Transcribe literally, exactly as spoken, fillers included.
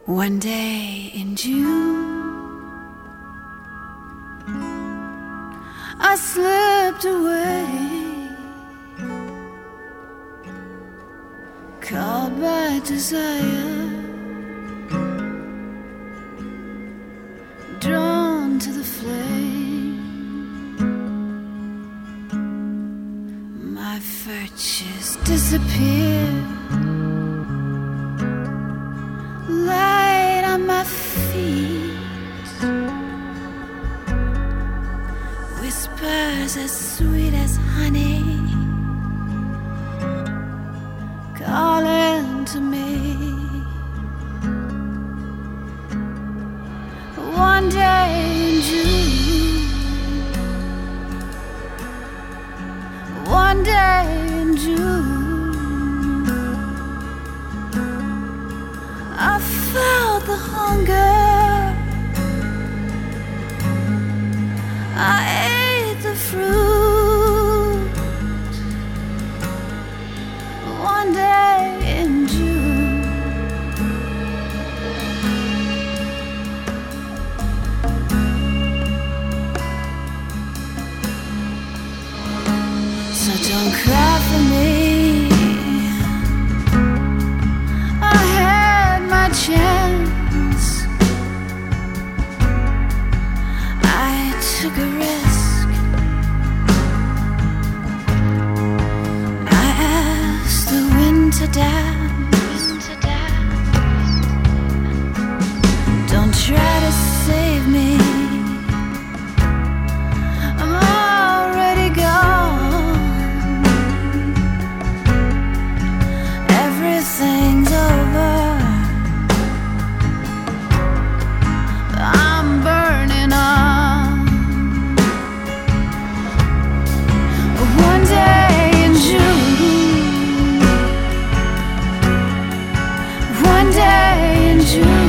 One day in June, I slipped away, caught by desire, drawn to the flame. My virtues disappear, light on my feet, whispers as sweet as honey, calling to me. One day in June, one day in June, I felt the hunger, I ate the fruit. One day in June, so don't cry for me. I had my chance, I took a risk, I asked the wind to dance. Don't try to save me, I'm already gone. Everything's over, I'm burning up. One day in June, one day in June,